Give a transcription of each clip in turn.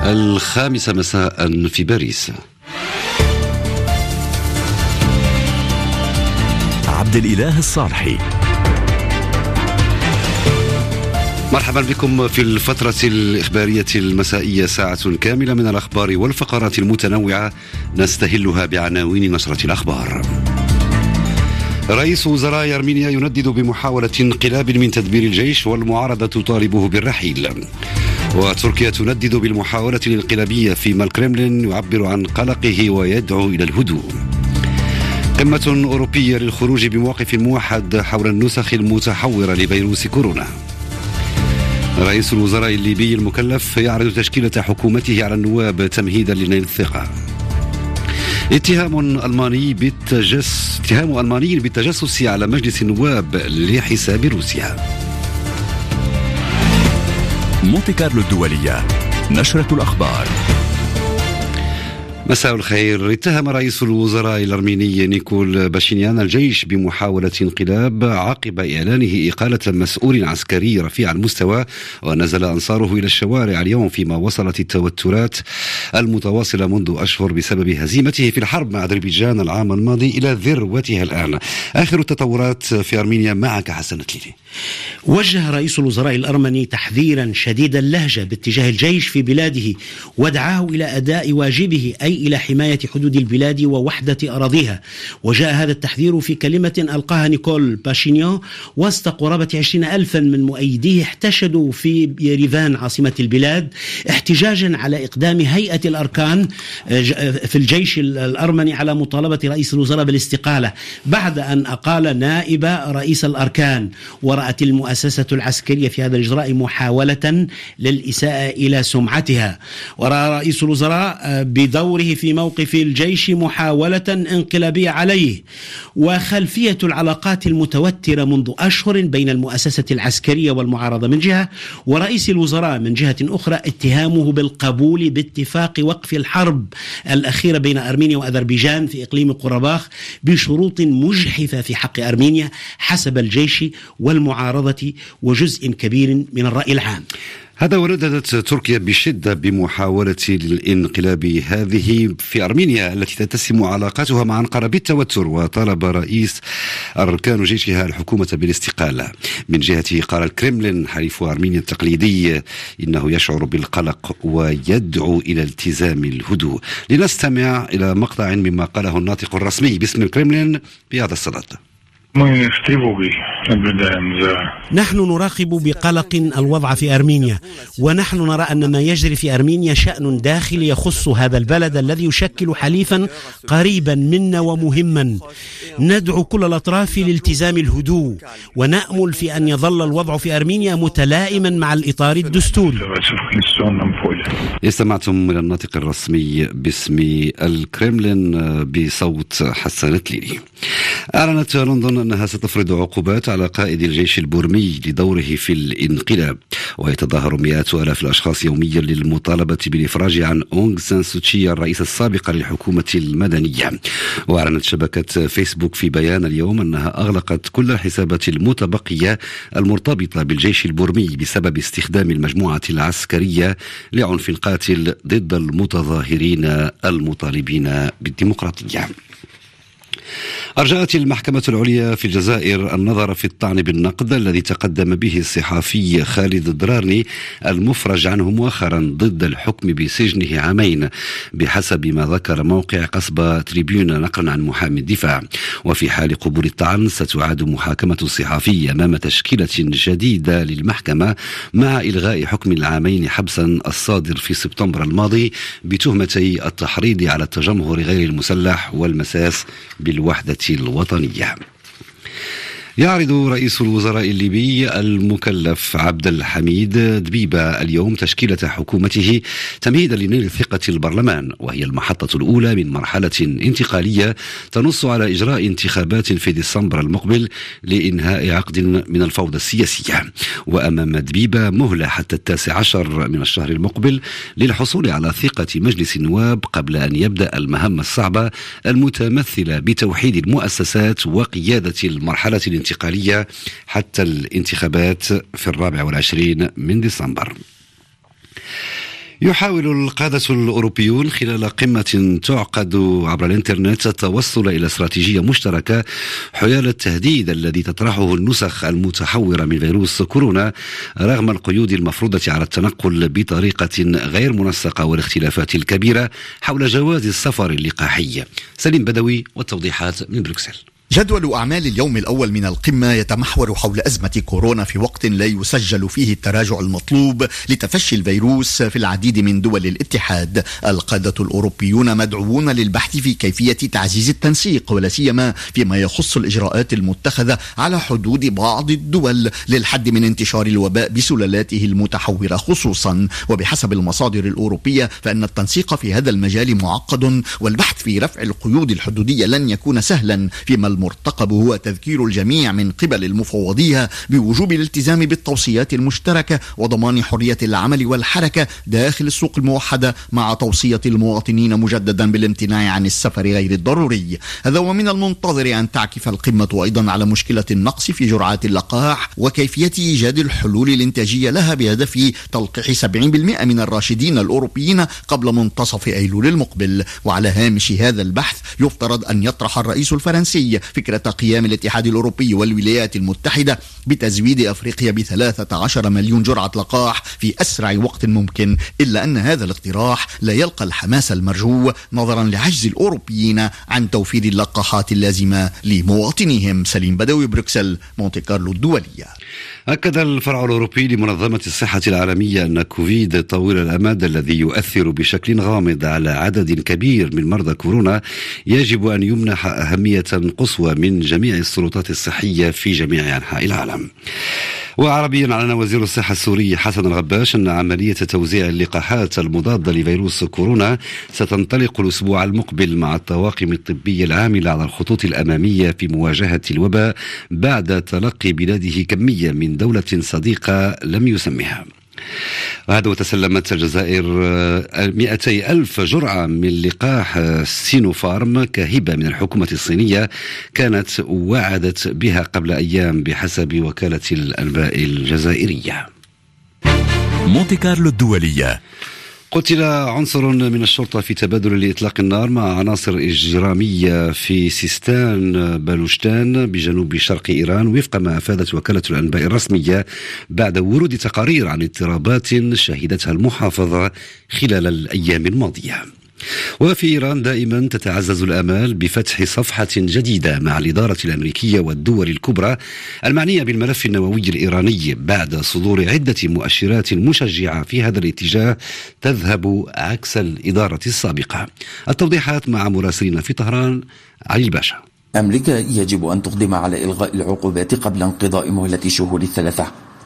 الخامسة مساء في باريس. عبد الإله الصالحي. مرحبا بكم في الفترة الإخبارية المسائية، ساعة كاملة من الأخبار والفقرات المتنوعة نستهلها بعناوين نشرة الأخبار. رئيس وزراء أرمينيا يندد بمحاولة انقلاب من تدبير الجيش والمعارضة تطالبه بالرحيل. وتركيا تندد بالمحاولة الانقلابية، فيما الكرملين يعبر عن قلقه ويدعو إلى الهدوء. قمة أوروبية للخروج بموقف موحد حول النسخ المتحورة لفيروس كورونا. رئيس الوزراء الليبي المكلف يعرض تشكيلة حكومته على النواب تمهيدا لنيل الثقة. اتهام ألماني بالتجسس على مجلس النواب لحساب روسيا. مونتي كارلو الدولية، نشرة الأخبار. مساء الخير. اتهم رئيس الوزراء الأرميني نيكول باشينيان الجيش بمحاولة انقلاب عقب إعلانه إقالة مسؤول عسكري رفيع المستوى، ونزل أنصاره إلى الشوارع اليوم، فيما وصلت التوترات المتواصلة منذ أشهر بسبب هزيمته في الحرب مع أذربيجان العام الماضي إلى ذروتها الآن. آخر التطورات في أرمينيا معك حسن تليلي. وجه رئيس الوزراء الأرمني تحذيرا شديد اللهجة باتجاه الجيش في بلاده، ودعاه إلى أداء واجبه، أي إلى حماية حدود البلاد ووحدة أراضيها. وجاء هذا التحذير في كلمة ألقاها نيكول باشينيان وسط قرابة 20,000 من مؤيديه احتشدوا في يريفان عاصمة البلاد احتجاجا على إقدام هيئة الأركان في الجيش الأرمني على مطالبة رئيس الوزراء بالاستقالة بعد أن أقال نائب رئيس الأركان. ورأت المؤسسة العسكرية في هذا الإجراء محاولة للإساءة إلى سمعتها. ورأى رئيس الوزراء بدوره في موقف الجيش محاولة انقلابية عليه. وخلفية العلاقات المتوترة منذ أشهر بين المؤسسة العسكرية والمعارضة من جهة، ورئيس الوزراء من جهة أخرى، اتهامه بالقبول باتفاق وقف الحرب الأخيرة بين أرمينيا وأذربيجان في إقليم قرباخ بشروط مجحفة في حق أرمينيا حسب الجيش والمعارضة وجزء كبير من الرأي العام. هذا ورددت تركيا بشدة بمحاولة الانقلاب هذه في أرمينيا التي تتسم علاقاتها مع أنقرة بالتوتر، وطالب رئيس أركان جيشها الحكومة بالاستقالة. من جهته قال الكرملين حليف أرمينيا التقليدي إنه يشعر بالقلق ويدعو إلى التزام الهدوء. لنستمع إلى مقطع مما قاله الناطق الرسمي باسم الكرملين بهذا الصدد. نحن نراقب بقلق الوضع في أرمينيا، ونحن نرى أن ما يجري في أرمينيا شأن داخلي يخص هذا البلد الذي يشكل حليفا قريبا منا ومهما. ندعو كل الأطراف لالتزام الهدوء، ونأمل في أن يظل الوضع في أرمينيا متلائما مع الإطار الدستوري. استمعتم إلى الناطق الرسمي باسم الكرملين بصوت حسن تليلي. أعلنت لندن أنها ستفرض عقوبات على قائد الجيش البورمي لدوره في الانقلاب، ويتظاهر مئات آلاف الأشخاص يوميا للمطالبة بالإفراج عن أونغ سان سوتشي الرئيس السابق للحكومة المدنية. وأعلنت شبكة فيسبوك في بيان اليوم أنها أغلقت كل الحسابات المتبقية المرتبطة بالجيش البورمي بسبب استخدام المجموعة العسكرية لعنف قاتل ضد المتظاهرين المطالبين بالديمقراطية. أرجأت المحكمة العليا في الجزائر النظر في الطعن بالنقد الذي تقدم به الصحفي خالد الدرارني المفرج عنه مؤخرا ضد الحكم بسجنه عامين بحسب ما ذكر موقع قصبة تريبيون نقلا عن محامي الدفاع. وفي حال قبول الطعن ستعاد محاكمة الصحفي أمام تشكيلة جديدة للمحكمة مع إلغاء حكم العامين حبسا الصادر في سبتمبر الماضي بتهمتي التحريض على التجمهر غير المسلح والمساس بالوحدة الوطنية. يعرض رئيس الوزراء الليبي المكلف عبد الحميد دبيبة اليوم تشكيلة حكومته تمهيدا لنيل ثقة البرلمان، وهي المحطة الأولى من مرحلة انتقالية تنص على إجراء انتخابات في ديسمبر المقبل لإنهاء عقد من الفوضى السياسية. وأمام دبيبة مهلة حتى 19 من الشهر المقبل للحصول على ثقة مجلس النواب قبل أن يبدأ المهمة الصعبة المتمثلة بتوحيد المؤسسات وقيادة المرحلة الانتقالية حتى الانتخابات في 24 من ديسمبر. يحاول القادة الأوروبيون خلال قمة تعقد عبر الإنترنت التوصل إلى استراتيجية مشتركة حيال التهديد الذي تطرحه النسخ المتحورة من فيروس كورونا رغم القيود المفروضة على التنقل بطريقة غير منسقة والاختلافات الكبيرة حول جواز السفر اللقاحي. سليم بدوي والتوضيحات من بروكسل. جدول أعمال اليوم الأول من القمة يتمحور حول أزمة كورونا في وقت لا يسجل فيه التراجع المطلوب لتفشي الفيروس في العديد من دول الاتحاد. القادة الأوروبيون مدعوون للبحث في كيفية تعزيز التنسيق ولا سيما فيما يخص الإجراءات المتخذة على حدود بعض الدول للحد من انتشار الوباء بسلالاته المتحورة خصوصا. وبحسب المصادر الأوروبية فإن التنسيق في هذا المجال معقد والبحث في رفع القيود الحدودية لن يكون سهلا، فيما المرتقب هو تذكير الجميع من قبل المفوضية بوجوب الالتزام بالتوصيات المشتركة وضمان حرية العمل والحركة داخل السوق الموحدة مع توصية المواطنين مجددا بالامتناع عن السفر غير الضروري. هذا ومن المنتظر أن تعكف القمة أيضا على مشكلة النقص في جرعات اللقاح وكيفية إيجاد الحلول الإنتاجية لها بهدف تلقيح 70% من الراشدين الأوروبيين قبل منتصف أيلول المقبل. وعلى هامش هذا البحث يفترض أن يطرح الرئيس الفرنسي فكرة قيام الاتحاد الأوروبي والولايات المتحدة بتزويد أفريقيا ب13 مليون جرعة لقاح في أسرع وقت ممكن، إلا أن هذا الاقتراح لا يلقى الحماس المرجو نظرا لعجز الأوروبيين عن توفير اللقاحات اللازمة لمواطنيهم. سليم بدوي، بروكسل، مونتي كارلو الدولية. أكد الفرع الأوروبي لمنظمة الصحة العالمية أن كوفيد طويل الأمد الذي يؤثر بشكل غامض على عدد كبير من مرضى كورونا يجب أن يمنح أهمية قصوى من جميع السلطات الصحية في جميع أنحاء العالم. وعربيا أعلن وزير الصحة السوري حسن الغباش أن عملية توزيع اللقاحات المضادة لفيروس كورونا ستنطلق الأسبوع المقبل مع الطواقم الطبية العاملة على الخطوط الأمامية في مواجهة الوباء بعد تلقي بلاده كمية من دولة صديقة لم يسمها. وهذا وتسلمت الجزائر 200,000 جرعة من لقاح سينوفارم كهبة من الحكومة الصينية كانت وعدت بها قبل أيام بحسب وكالة الأنباء الجزائرية. مونتي كارلو الدولية. قتل عنصر من الشرطة في تبادل لإطلاق النار مع عناصر إجرامية في سيستان بلوشتان بجنوب شرق إيران وفق ما أفادت وكالة الأنباء الرسمية بعد ورود تقارير عن اضطرابات شهدتها المحافظة خلال الأيام الماضية. وفي إيران دائما تتعزز الآمال بفتح صفحة جديدة مع الإدارة الأمريكية والدول الكبرى المعنية بالملف النووي الإيراني بعد صدور عدة مؤشرات مشجعة في هذا الاتجاه تذهب عكس الإدارة السابقة. التوضيحات مع مراسلنا في طهران علي الباشا. أمريكا يجب أن تقدم على إلغاء العقوبات قبل انقضاء مهلة شهور 3.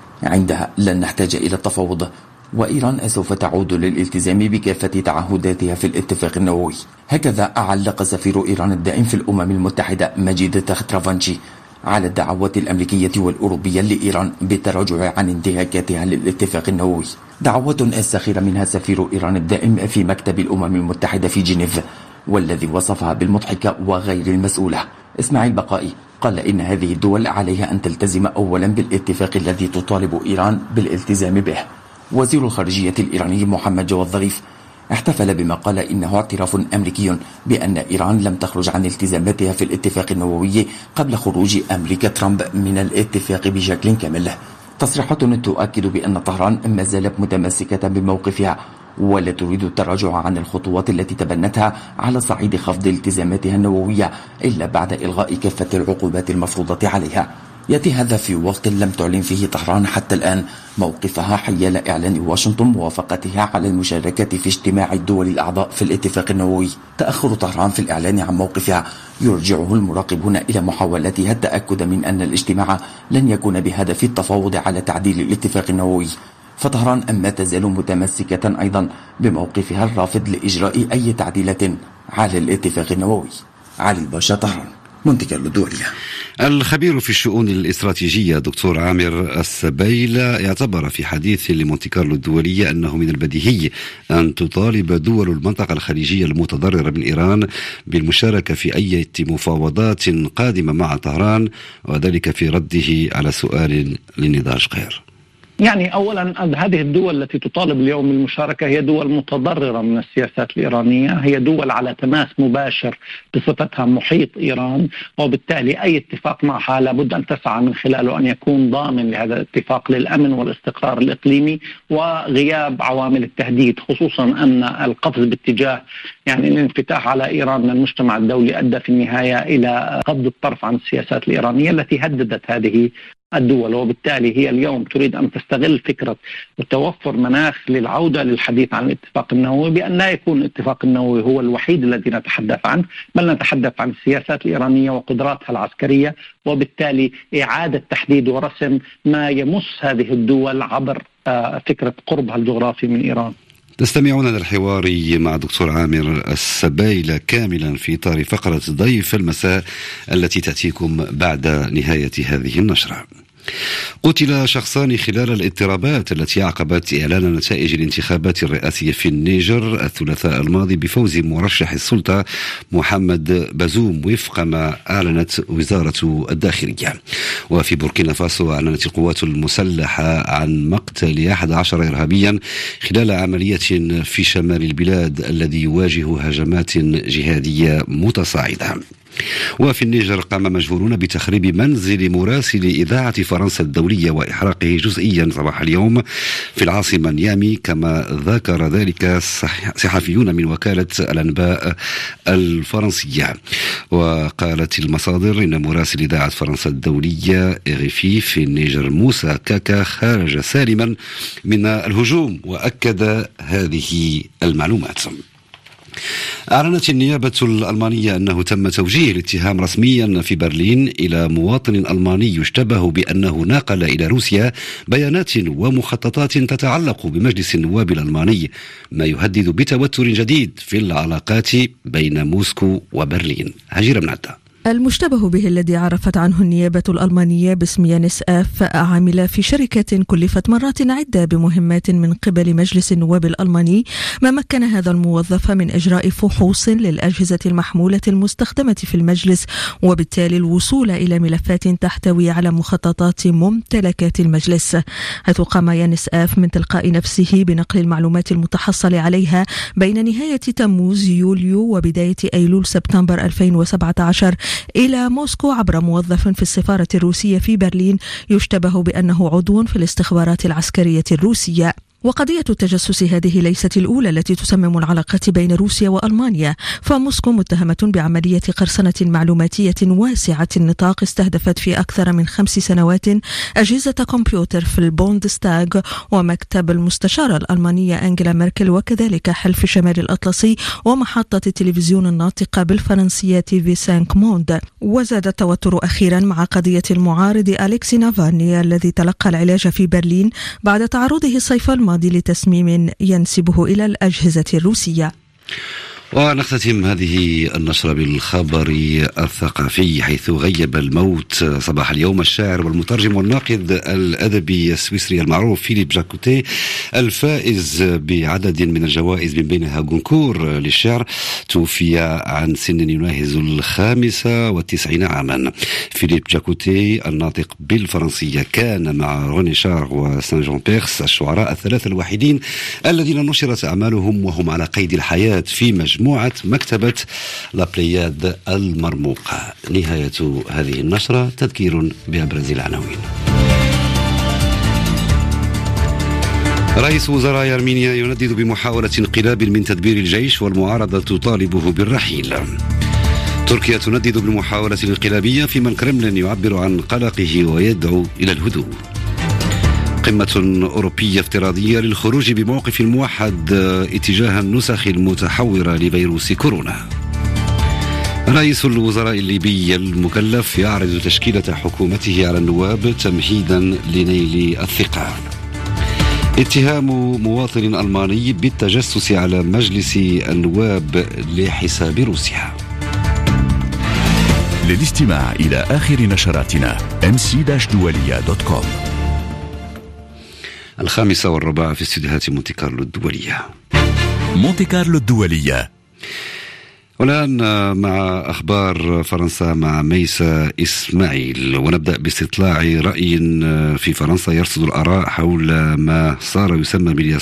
عندها لن نحتاج إلى التفاوض، وإيران سوف تعود للالتزام بكافة تعهداتها في الاتفاق النووي. هكذا علق سفير إيران الدائم في الأمم المتحدة مجيد تخترافانشي على الدعوات الأمريكية والأوروبية لإيران بالتراجع عن انتهاكاتها للاتفاق النووي. دعوات ساخرة منها سفير إيران الدائم في مكتب الأمم المتحدة في جنيف، والذي وصفها بالمضحكة وغير المسؤولة. إسماعيل بقائي قال إن هذه الدول عليها أن تلتزم أولا بالاتفاق الذي تطالب إيران بالالتزام به. وزير الخارجية الإيراني محمد جواد ظريف احتفل بما قال إنه اعتراف أمريكي بأن إيران لم تخرج عن التزاماتها في الاتفاق النووي قبل خروج أمريكا ترامب من الاتفاق بشكل كامل. تصريحات تؤكد بأن طهران ما زالت متمسكة بموقفها ولا تريد التراجع عن الخطوات التي تبنتها على صعيد خفض التزاماتها النووية إلا بعد إلغاء كافة العقوبات المفروضة عليها. يأتي هذا في وقت لم تعلن فيه طهران حتى الآن موقفها حيال إعلان واشنطن موافقتها على المشاركة في اجتماع الدول الأعضاء في الاتفاق النووي. تأخر طهران في الإعلان عن موقفها يرجعه المراقبون إلى محاولتها التأكد من أن الاجتماع لن يكون بهدف التفاوض على تعديل الاتفاق النووي. فطهران ما تزال متمسكة أيضا بموقفها الرافض لإجراء أي تعديلات على الاتفاق النووي. علي الباشا، طهران، مونتي كارلو الدولية. الخبير في الشؤون الاستراتيجية دكتور عامر السبيل اعتبر في حديث لمونتي كارلو الدولية أنه من البديهي أن تطالب دول المنطقة الخليجية المتضررة من إيران بالمشاركة في أي مفاوضات قادمة مع طهران، وذلك في رده على سؤال لنضال شقير. يعني أولا هذه الدول التي تطالب اليوم بالمشاركة هي دول متضررة من السياسات الإيرانية، هي دول على تماس مباشر بصفتها محيط إيران، وبالتالي أي اتفاق معها لابد أن تسعى من خلاله أن يكون ضامن لهذا الاتفاق للأمن والاستقرار الإقليمي وغياب عوامل التهديد، خصوصا أن القفز باتجاه يعني الانفتاح على إيران من المجتمع الدولي أدى في النهاية إلى غض الطرف عن السياسات الإيرانية التي هددت هذه الدول، وبالتالي هي اليوم تريد أن تستغل فكرة وتوفر مناخ للعودة للحديث عن الاتفاق النووي، بأن لا يكون الاتفاق النووي هو الوحيد الذي نتحدث عنه، بل نتحدث عن السياسات الإيرانية وقدراتها العسكرية، وبالتالي إعادة تحديد ورسم ما يمس هذه الدول عبر فكرة قربها الجغرافي من إيران. تستمعون للحوار مع دكتور عامر السبايلة كاملا في إطار فقرة ضيف المساء التي تأتيكم بعد نهاية هذه النشرة. قتل شخصان خلال الاضطرابات التي عقبت إعلان نتائج الانتخابات الرئاسية في النيجر الثلاثاء الماضي بفوز مرشح السلطة محمد بازوم وفق ما أعلنت وزارة الداخلية. وفي بوركينا فاسو أعلنت القوات المسلحة عن مقتل 11 إرهابيا خلال عملية في شمال البلاد الذي يواجه هجمات جهادية متصاعدة. وفي النيجر قام مجهولون بتخريب منزل مراسل إذاعة فرنسا الدولية وإحراقه جزئيا صباح اليوم في العاصمة نيامي، كما ذكر ذلك صحفيون من وكالة الأنباء الفرنسية. وقالت المصادر إن مراسل إذاعة فرنسا الدولية إغفي في النيجر موسى كاكا خرج سالما من الهجوم، وأكد هذه المعلومات. أعلنت النيابة الألمانية أنه تم توجيه الاتهام رسميا في برلين إلى مواطن ألماني يشتبه بأنه ناقل إلى روسيا بيانات ومخططات تتعلق بمجلس النواب الألماني، ما يهدد بتوتر جديد في العلاقات بين موسكو وبرلين. هجير بن عدة. المشتبه به الذي عرفت عنه النيابة الألمانية باسم يانس آف عامل في شركة كلفت مرات عدة بمهمات من قبل مجلس النواب الألماني، ما مكن هذا الموظف من إجراء فحوص للأجهزة المحمولة المستخدمة في المجلس، وبالتالي الوصول إلى ملفات تحتوي على مخططات ممتلكات المجلس، حيث قام يانس آف من تلقاء نفسه بنقل المعلومات المتحصل عليها بين نهاية تموز يوليو وبداية أيلول سبتمبر 2017 إلى موسكو عبر موظف في السفارة الروسية في برلين يشتبه بأنه عضو في الاستخبارات العسكرية الروسية. وقضية التجسس هذه ليست الأولى التي تسمم العلاقات بين روسيا وألمانيا، فموسكو متهمة بعملية قرصنة معلوماتية واسعة النطاق استهدفت في أكثر من 5 سنوات أجهزة كمبيوتر في البوندستاغ ومكتب المستشارة الألمانية أنجيلا ميركل، وكذلك حلف شمال الأطلسي ومحطة التلفزيون الناطقة بالفرنسية في 5 موند. وزاد التوتر أخيرا مع قضية المعارض أليكسي نافالني الذي تلقى العلاج في برلين بعد تعرضه الصيف الماضي لتسميم ينسبه إلى الأجهزة الروسية. ونختتم هذه النشرة بالخبر الثقافي، حيث غيب الموت صباح اليوم الشاعر والمترجم والناقد الأدبي السويسري المعروف فيليب جاكوتي، الفائز بعدد من الجوائز من بينها جونكور للشعر. توفي عن سن يناهز 95 عاما. فيليب جاكوتي الناطق بالفرنسية كان مع روني شارغ وسان جون بيرس الشعراء الثلاثة الوحيدين الذين نشرت أعمالهم وهم على قيد الحياة في مجموعة مكتبة لابلياد المرموقة. نهاية هذه النشرة تذكير بأبرز العناوين. رئيس وزراء أرمينيا يندد بمحاولة انقلاب من تدبير الجيش والمعارضة تطالبه بالرحيل. تركيا تندد بالمحاولة الانقلابية فيما الكرملين يعبر عن قلقه ويدعو إلى الهدوء. قمة أوروبية افتراضية للخروج بموقف موحد اتجاه النسخ المتحورة لفيروس كورونا. رئيس الوزراء الليبي المكلف يعرض تشكيلة حكومته على النواب تمهيدا لنيل الثقة. اتهام مواطن ألماني بالتجسس على مجلس النواب لحساب روسيا. للاستماع إلى آخر نشراتنا mc-dualia.com. 5:15 في استديوهات مونتي كارلو الدولية. مونتي كارلو الدولية. والآن مع أخبار فرنسا مع ميسا إسماعيل، ونبدأ باستطلاع رأي في فرنسا يرصد الآراء حول ما صار يسمى باليسار